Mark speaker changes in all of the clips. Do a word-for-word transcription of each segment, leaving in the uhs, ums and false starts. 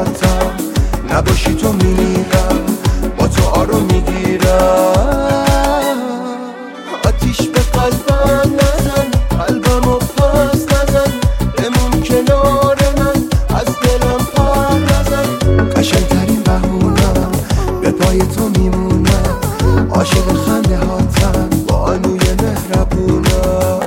Speaker 1: هاتا، نباشی تو میمیرم، با تو آروم میگیرم. آتیش به قلبم نزن، قلبمو پس نزن، بمون کنار من، از دلم پر نزن. قشنگترین بهونم به پای تو میمونم، عاشق خنده هاتم، بانوی مهربونم.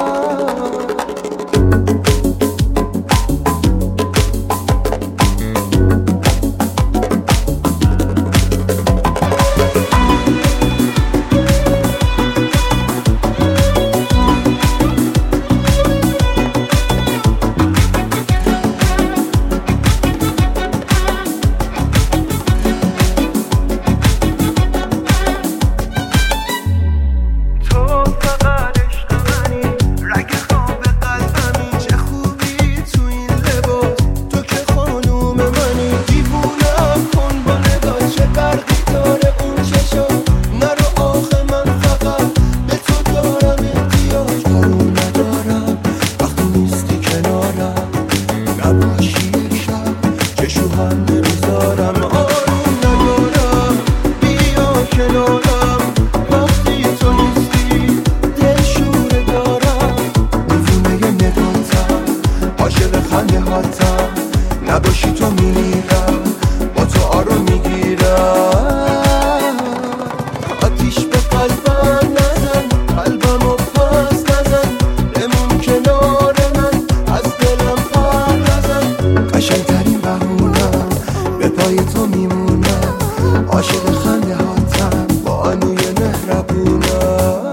Speaker 1: نباشی تو میمیرم، با تو آروم میگیرم. آتیش به قلبم نزن، قلبمو پس نزن، بمون کنار من، از دلم پر نزن. قشنگترین بهونم به پای تو میمونم، عاشق خنده هاتم، بانوی مهربونم.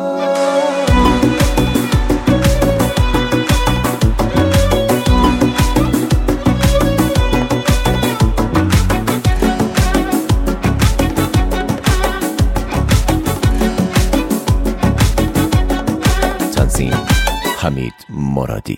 Speaker 2: حمید مرادی.